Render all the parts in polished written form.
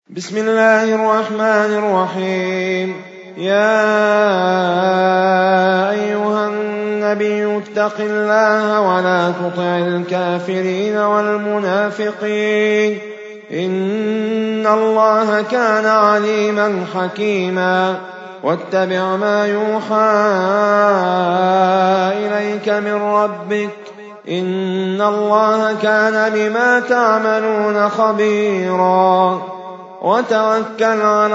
بسم الله الرحمن الرحيم. يا أيها النبي اتق الله ولا تطع الكافرين والمنافقين إن الله كان عليما حكيما. واتبع ما يوحى إليك من ربك إن الله كان بما تعملون خبيرا. وتوكل على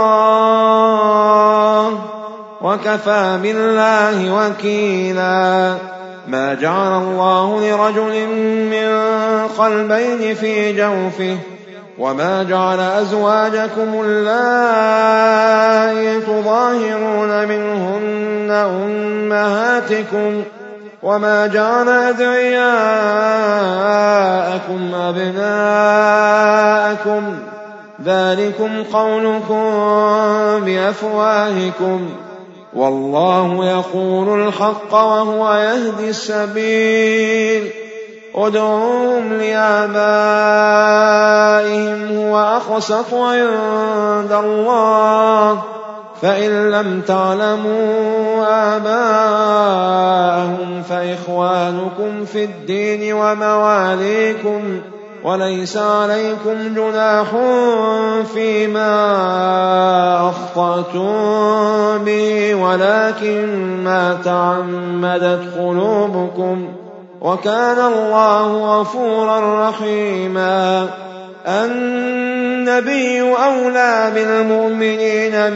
الله وكفى بالله وكيلا. ما جعل الله لرجل من قلبين في جوفه وما جعل أزواجكم اللائي تظاهرون منهن أمهاتكم وما جعل أدعياءكم أبناءكم ذلكم قولكم بأفواهكم والله يقول الحق وهو يهدي السبيل. ادعوهم لآبائهم هو أقسط عند الله فإن لم تعلموا آباءهم فإخوانكم في الدين ومواليكم وليس عليكم جناح فيما أخطأتم به ولكن ما تعمدت قلوبكم وكان الله غفورا رحيما. النبي أولى بالمؤمنين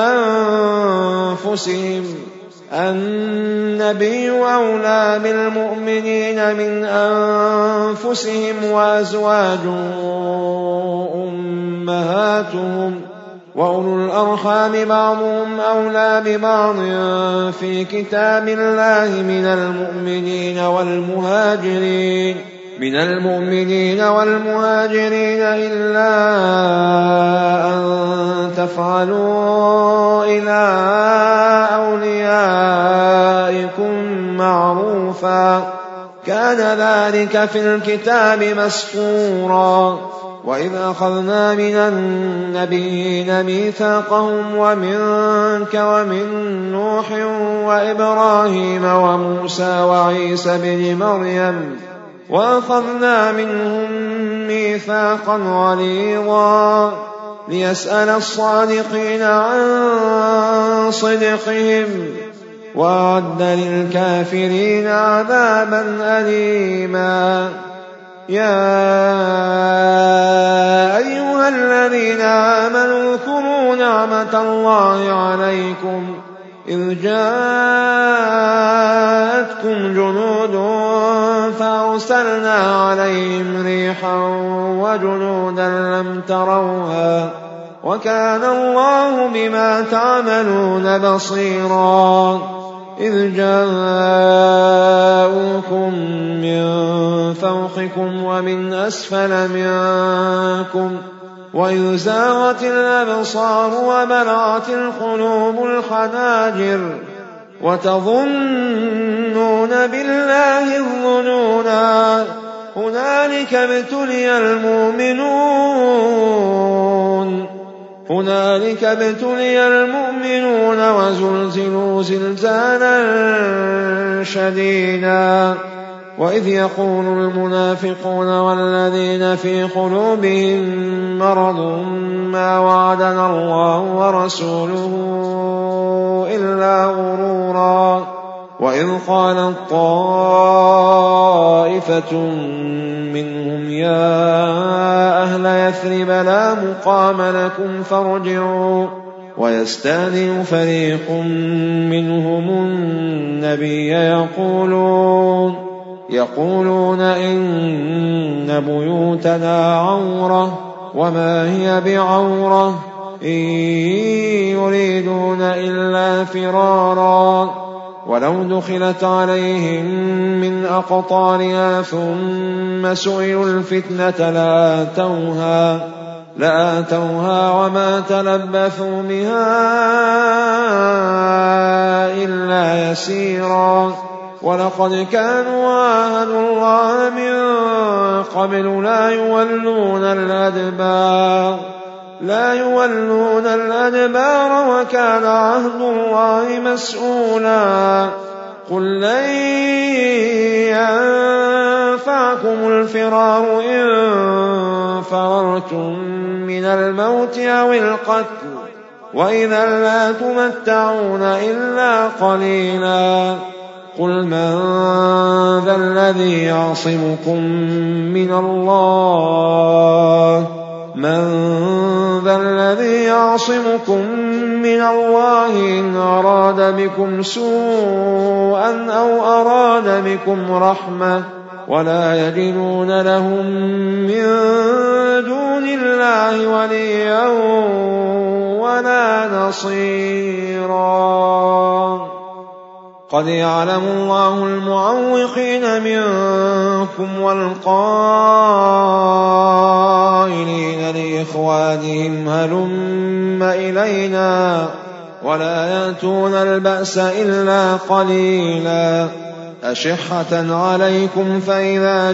من أنفسهم وأزواجه أمهاتهم وأولو الأرحام بعضهم أولى ببعض في كتاب الله من المؤمنين والمهاجرين إلا أن تفعلوا إلى أوليائكم معروفا كان ذلك في الكتاب مسطورا. وإذ أخذنا من النبيين ميثاقهم ومنك ومن نوح وإبراهيم وموسى وعيسى بن مريم وأخذنا منهم ميثاقا غليظا ليسأل الصادقين عن صدقهم وأعد للكافرين عذابا أليما. يا أيها الذين آمنوا اذكروا نعمة الله عليكم إذ جاءتكم جنود فأرسلنا عليهم ريحا وجنودا لم تروها وكان الله بما تعملون بصيرا. إذ جاءوكم من فوقكم ومن أسفل منكم وإذ زاغت الأبصار وبلغت القلوب الحناجر وتظنون بالله الظنونا هنالك ابتلي المؤمنون وزلزلوا زلزالا شديدا. وإذ يقول المنافقون والذين في قلوبهم مرض ما وعدنا الله ورسوله إلا غرورا. وإذ قالت طائفة منهم يا أهل يثرب لا مقام لكم فارجعوا ويستأذن فريق منهم النبي يقولون إن بيوتنا عورة وما هي بعورة إن يريدون إلا فرارا ولو دخلت عليهم من أقطارها ثم سئلوا الفتنة لآتوها وما تلبثوا بها إلا يسيرا. ولقد كانوا عاهدوا الله من قبل لا يولون الأدبار لا يولون الأدبار وكان عهد الله مسؤولا قل لن ينفعكم الفرار إن فررتم من الموت أو القتل وإذا لا تمتعون إلا قليلا قل من ذا الذي يعصمكم من الله إن أراد بكم سوءا أو أراد بكم رحمة ولا يجدون لهم من دون الله وليا ولا نصيرا قد يعلم الله المعوقين منكم والقائلين لإخوانهم هلم إلينا ولا يأتون البأس إلا قليلا أشحة عليكم فإذا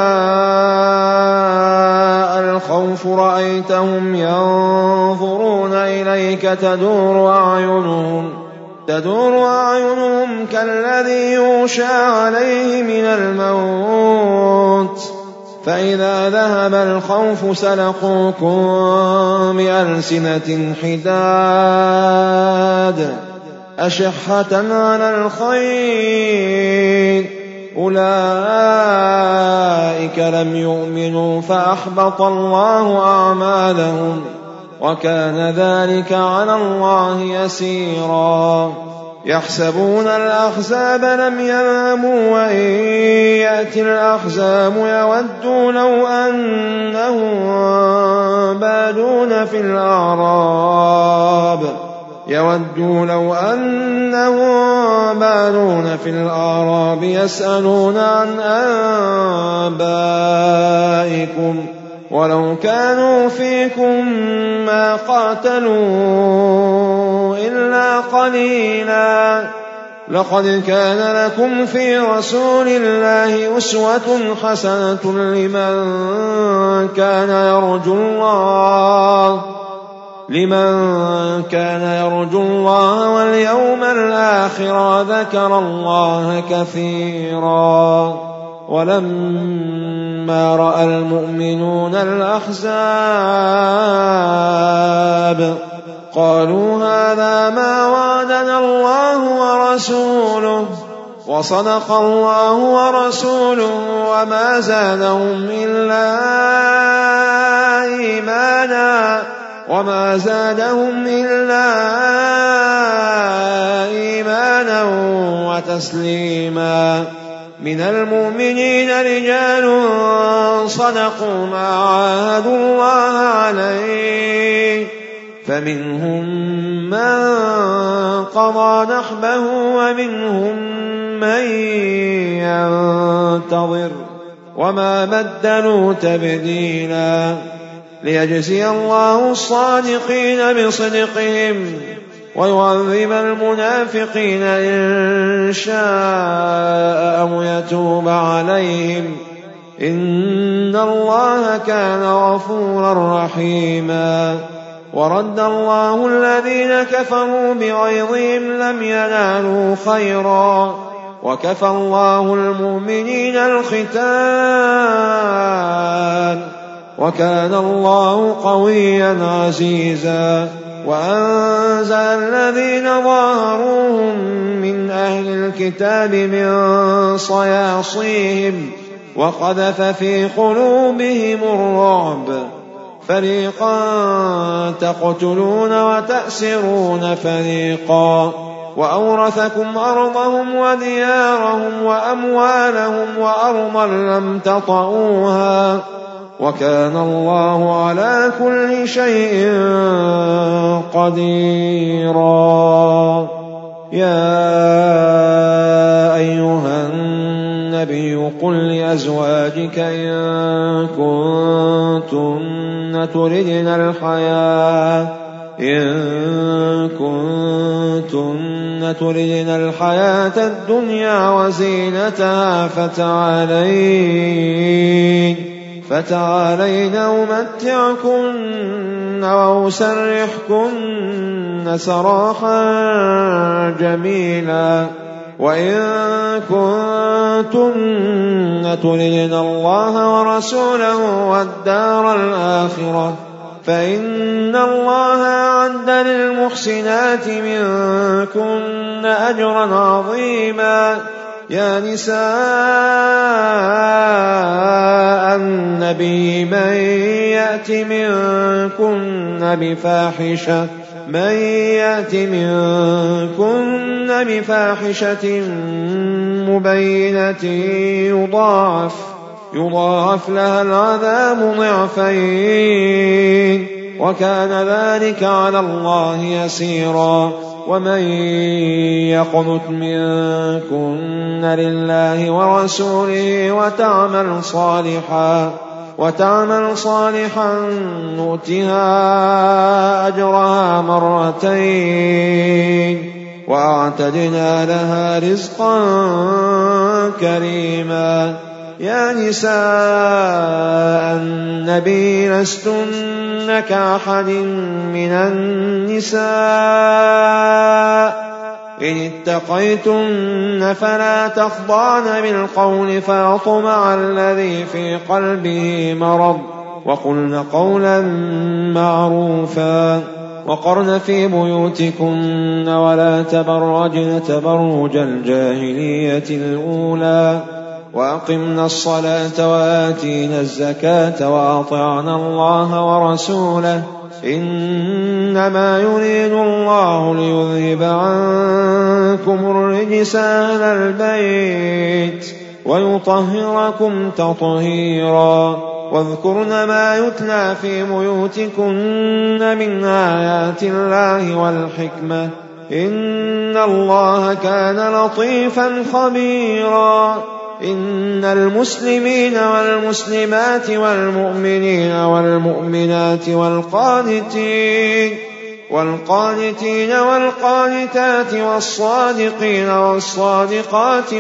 جاء الخوف رأيتهم ينظرون إليك تدور أعينهم كالذي يغشى عليه من الموت فإذا ذهب الخوف سلقوكم بألسنة حداد أشحة على الخير أولئك لم يؤمنوا فأحبط الله أعمالهم وكان ذلك على الله يسيرا يحسبون الأحزاب لم يذهبوا وإن يأتي الأحزاب يودوا لو أنهم بادون في الأعراب يسألون عن أنبائكم ولو كانوا فيكم ما قاتلوا إلا قليلا لقد كان لكم في رسول الله أسوة حسنة لمن كان يرجو الله واليوم الآخر وذكر الله كثيرا ولما رأى المؤمنون الأحزاب قالوا هذا ما وعدنا الله ورسوله وصدق الله ورسوله وما زادهم إلا إيمانا وتسليما من المؤمنين رجال صدقوا ما عاهدوا الله عليه فمنهم من قضى نحبه ومنهم من ينتظر وما بدلوا تبديلا ليجزي الله الصادقين بصدقهم ويعذب المنافقين إن شاء أو يتوب عليهم إن الله كان غفورا رحيما ورد الله الذين كفروا بغيظهم لم ينالوا خيرا وكفى الله المؤمنين القتال وكان الله قويا عزيزا وأنزل الذين ظاهروهم من أهل الكتاب من صياصيهم وقذف في قلوبهم الرعب فريقا تقتلون وتأسرون فريقا وأورثكم أرضهم وديارهم وأموالهم وأرضا لم تطئوها وكان الله على كل شيء قديرا يا أيها النبي قل لأزواجك إن كنتن تردن الحياة الدنيا وزينتها فتعالين أمتعكن وأسرحكن سراحا جميلا وإن كنتن تردن الله ورسوله والدار الآخرة فإن الله أعد للمحسنات منكن أجرا عظيما. يا نساء النبي من يأت منكن بفاحشة مبينة يضاعف لها العذاب ضعفين وكان ذلك على الله يسيرا. ومن يقنت منكن لله ورسوله وتعمل صالحا نؤتها أجرها مرتين وأعتدنا لها رزقا كريما. يا نساء النبي لستن كأحد من النساء إن اتقيتن فلا تخضعن بالقول فيطمع الذي في قلبه مرض وقلن قولا معروفا. وقرن في بيوتكن ولا تبرجن تبرج الجاهلية الأولى وأقمنا الصلاة وآتينا الزكاة وأطعنا الله ورسوله إنما يريد الله ليذهب عنكم الرجس أهل البيت ويطهركم تطهيرا. واذكرن ما يتلى في بيوتكن من آيات الله والحكمة إن الله كان لطيفا خبيرا. إن المسلمين والمسلمات والمؤمنين والمؤمنات والقانتين والقانتات والصادقين والصادقات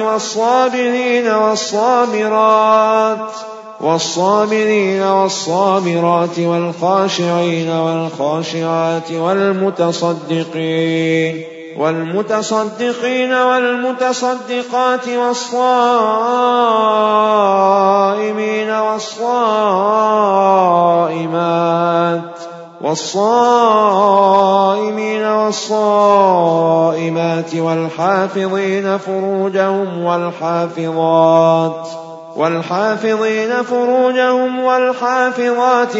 والصابرين والصابرات والخاشعين والخاشعات والمتصدقين والمتصدقات والصائمين والصائمات والحافظين فروجهم والحافظات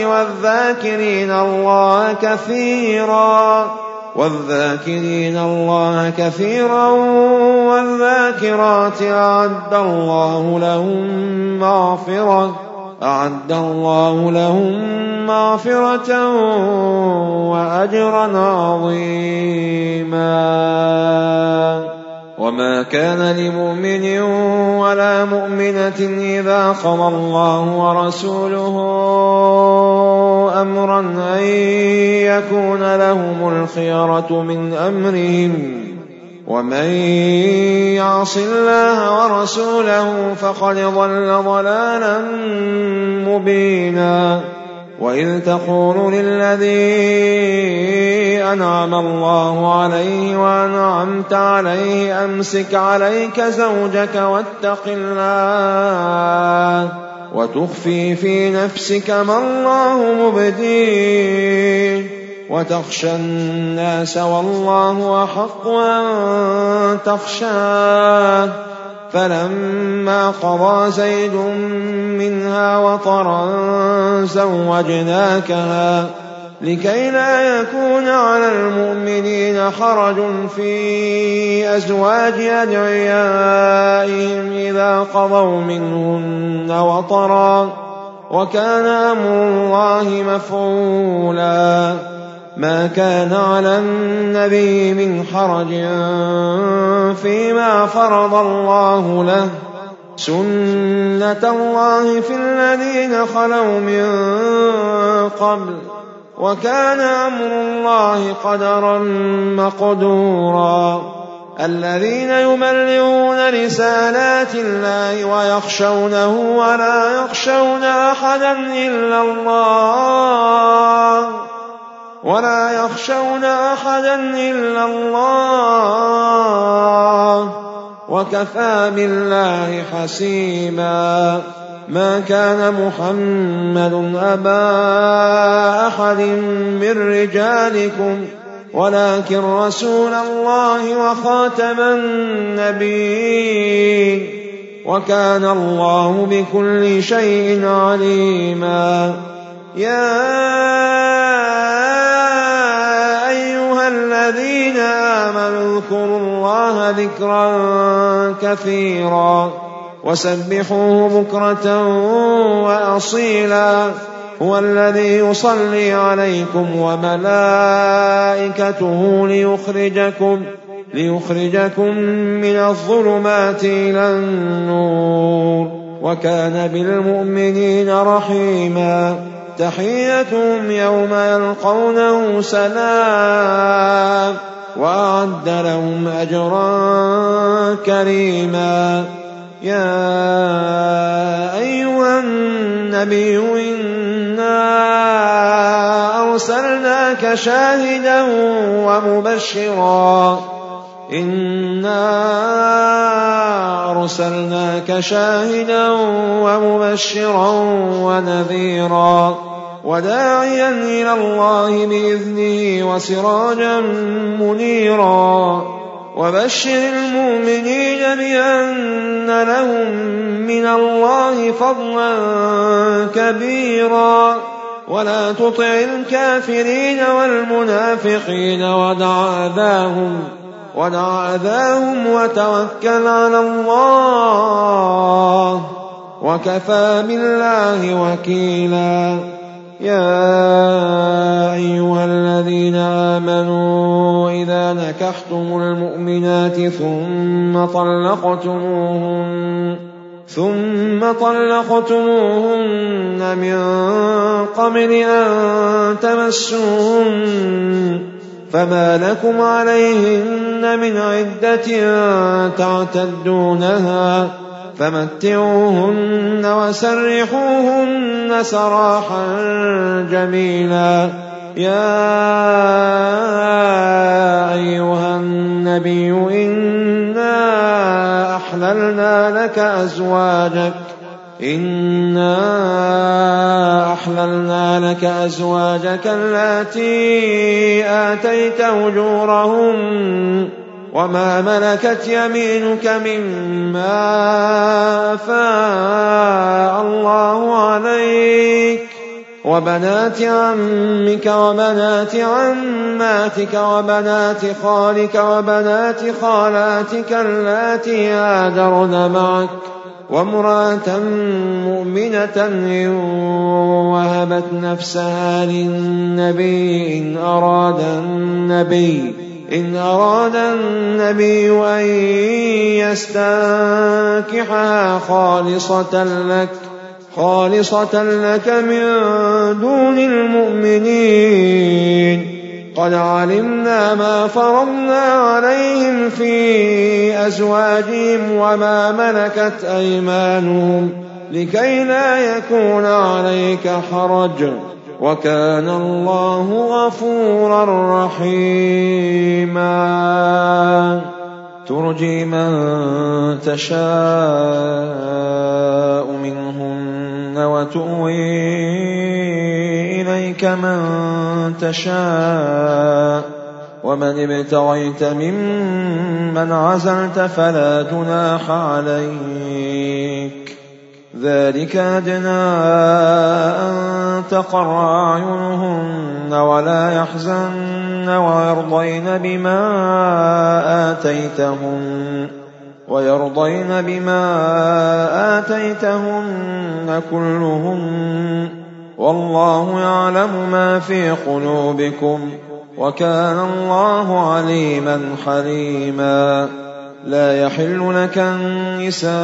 والذاكرين الله كثيرا والذاكرات أعد الله لهم مغفرة وأجرا عظيما. وما كان لمؤمن ولا مؤمنة إذا قضى الله ورسوله أمرا أن يكون لهم الخيرة من أمرهم ومن يعص الله ورسوله فقد ضل ضلالا مبينا. وإذ تقول للذي أنعم الله عليه وأنعمت عليه أمسك عليك زوجك واتق الله وتخفي في نفسك ما الله مبديه وتخشى الناس والله أحق أن تخشاه. فلما قضى زيد منها وطرا زوجناكها لكي لا يكون على المؤمنين حرج في أزواج أدعيائهم إذا قضوا منهن وطرا وكان أمر الله مفعولا. ما كان على النبي من حرج فيما فرض الله له سنة الله في الذين خلوا من قبل وكان أمر الله قدرا مقدورا. الذين يبلغون رسالات الله ويخشونه ولا يخشون أحدا إلا الله ولا يخشون أحدا إلا الله وكفى بالله حسيبا. ما كان محمد أبا أحد من رجالكم ولكن رسول الله وخاتم النبيين وكان الله بكل شيء عليما. يا أيها الذين آمنوا اذكروا الله ذكرا كثيرا وسبحوه بكرة وأصيلا. هو الذي يصلي عليكم وملائكته ليخرجكم من الظلمات إلى النور وكان بالمؤمنين رحيما. تحيتهم يوم يلقونه سلام وأعد لهم أجرا كريما. يا أيها النبي إنا أرسلناك شاهدا ومبشرا ونذيرا وداعيا إلى الله بإذنه وسراجا منيرا. وبشر المؤمنين بأن لهم من الله فضلا كبيرا. ولا تطع الكافرين والمنافقين ودع أذاهم وتوكل على الله وكفى بالله وكيلا. يا أيها الذين آمنوا إذا نكحتم المؤمنات ثم طلقتموهن من قبل أن تمسوهن فما لكم عليهن من عدة تعتدونها فمتعوهن وسرحوهن سراحا جميلا. يا أيها النبي إنا أحللنا لك أزواجك اللاتي آتيت أجورهن وما ملكت يمينك مما أفاء الله عليك وبنات عمك وبنات عماتك وبنات خالك وبنات خالاتك اللاتي هاجرن معك وامرأة مؤمنة إن وهبت نفسها للنبي إن أراد النبي أن يستنكحها خالصة لك من دون المؤمنين. قد علمنا ما فرضنا عليهم في أزواجهم وما ملكت أيمانهم لكي لا يكون عليك حرج وكان الله غفورا رحيما. ترجي من تشاء منهن وتؤوي إليك من تشاء ومن ابتغيت ممن عزلت فلا جناح عليك. ذلك أدنى أن تقر أعينهن ولا يحزن ويرضين بما آتيتهن كلهن والله يعلم ما في قلوبكم وكان الله عليما حليما. لا يحل لك النساء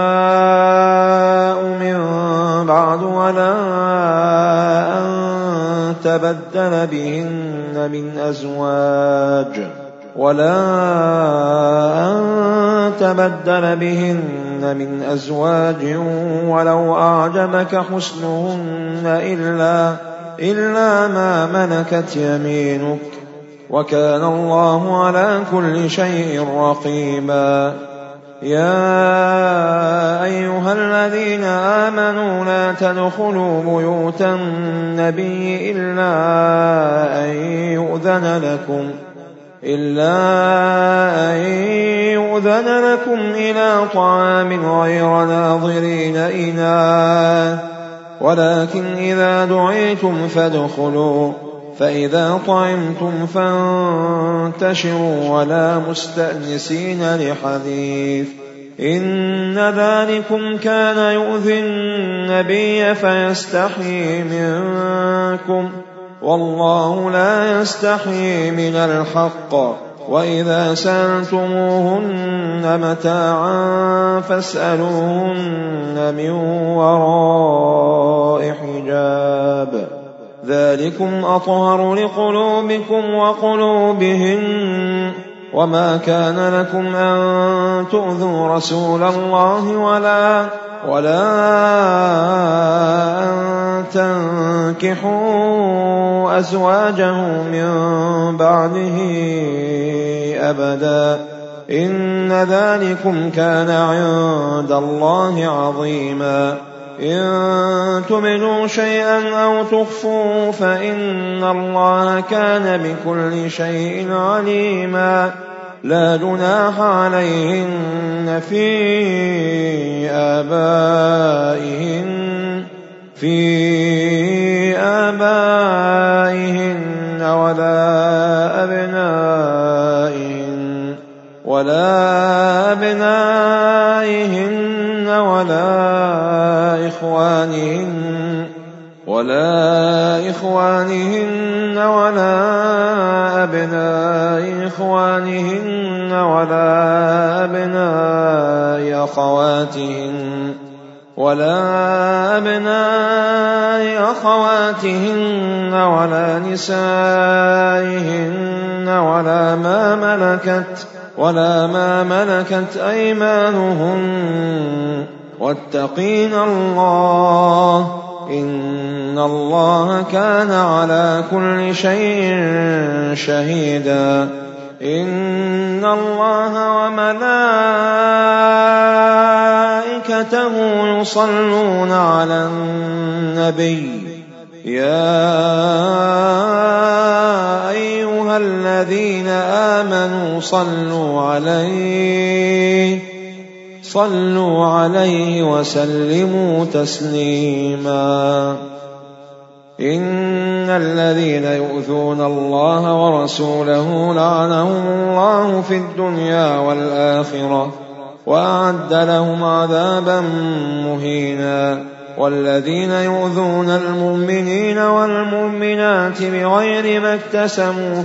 من بعد ولا أن تبدل بهن من أزواج ولو أعجبك حسنهن إلا ما ملكت يمينك وكان الله على كل شيء رقيبا. يا أيها الذين آمنوا لا تدخلوا بيوت النبي إلا أن يؤذن لكم إلى طعام غير ناظرين إناه ولكن إذا دعيتم فادخلوا فإذا طعمتم فانتشروا ولا مستأنسين لحديث إن ذلكم كان يؤذي النبي فيستحيي منكم والله لا يستحيي من الحق وإذا سألتموهن متاعا فاسألوهن من وراء حجاب ذلكم أطهر لقلوبكم وقلوبهن وما كان لكم أن تؤذوا رسول الله ولا أن تنكحوا أزواجه من بعده أبدا إن ذلكم كان عند الله عظيما. إن تبدوا شيئا أو تخفوه فإن الله كان بكل شيء عليما. لا جناح عليهن في آبائهن ولا أبنائهن ولا إخوانهن ولا أبناء إخوانهن ولا أبناء أخواتهن ولا نسائهن ولا ما ملكت أيمانهن واتقين الله إن الله كان على كل شيء شهيدا. إن الله وملائكته يصلون على النبي يا أيها الذين آمنوا صلوا عليه وسلموا تسليما. إن الذين يؤذون الله ورسوله لعنهم الله في الدنيا والآخرة وأعد لهم عذابا مهينا. والذين يؤذون المؤمنين والمؤمنات بغير ما اكتسبوا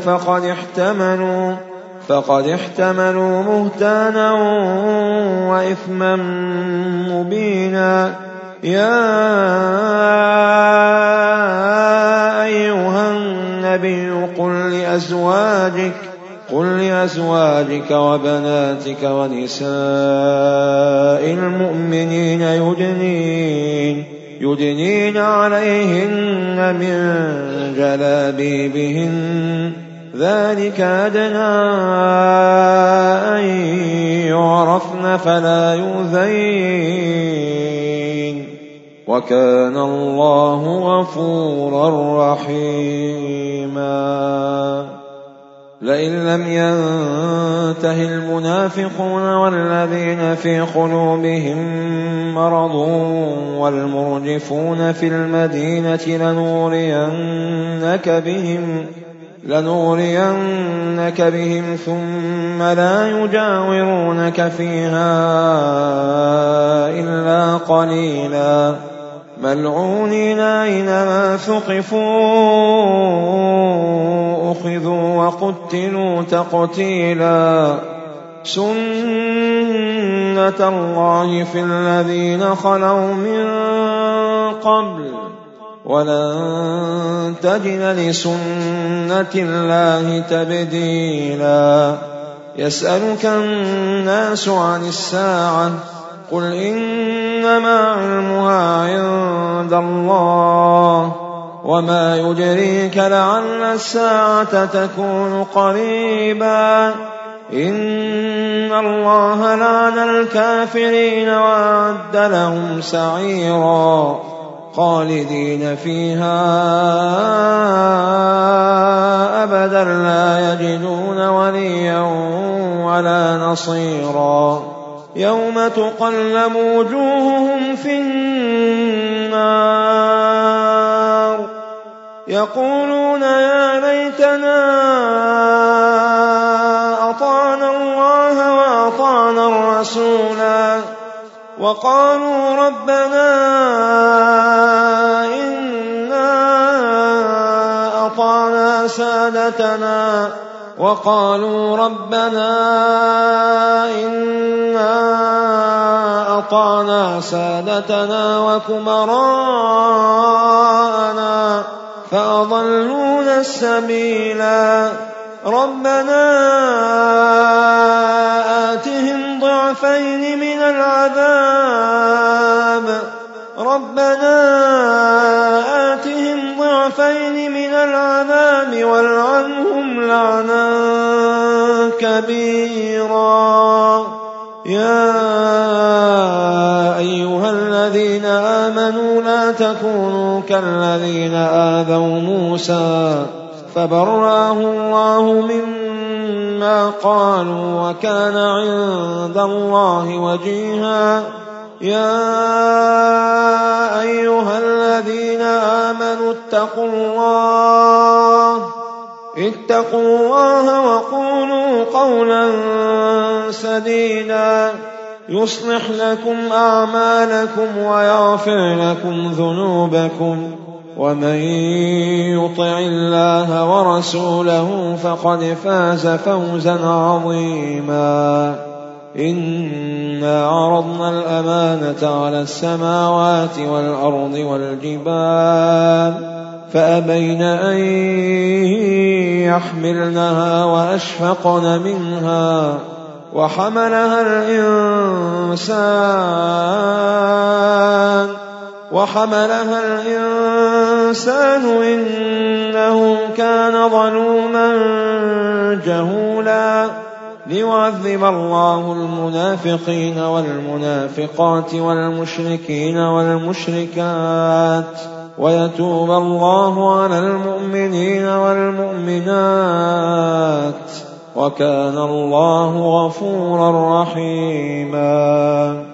فقد احتملوا بهتانا وإثما مبينا. يا أيها النبي قل لأزواجك وبناتك ونساء المؤمنين يدنين عليهن من جلابيبهن ذلك أدنى أن يعرفن فلا يؤذين وكان الله غفورا رحيما. لئن لم ينته المنافقون والذين في قلوبهم مرض والمرجفون في المدينة لنغرينك بهم ثم لا يجاورونك فيها إلا قليلا ملعونين أينما ثقفوا أخذوا وقتلوا تقتيلا. سنة الله في الذين خلوا من قبل ولن تجد لسنة الله تبديلا. يسألك الناس عن الساعة قل إنما علمها عند الله وما يدريك لعل الساعة تكون قريبا إن الله لعن الكافرين وأعد لهم سعيرا خالدين فيها أبدا لا يجدون وليا ولا نصيرا يوم تقلب وجوههم في النار يقولون يا ليتنا أطعنا الله وأطعنا الرسولا وقالوا ربنا إنا أطعنا سادتنا وكبراءنا فأضلونا السبيلا ربنا آتهم ضعفين من العذاب والعنهم لعنا كبيرا يا أيها الذين آمنوا لا تكونوا كالذين آذوا موسى فبرأه الله مما قالوا وكان عند الله وجيها يا أيها الذين آمنوا اتقوا الله وقولوا قولا سديدا يصلح لكم أعمالكم ويغفر لكم ذنوبكم ومن يطع الله ورسوله فقد فاز فوزا عظيما إنا عرضنا الأمانة على السماوات والأرض والجبال فأبين أن يحملنها وأشفقن منها وحملها الإنسان إنه كان ظلوما جهولا ليعذب الله المنافقين والمنافقات والمشركين والمشركات ويتوب الله على المؤمنين والمؤمنات وكان الله غفورا رحيما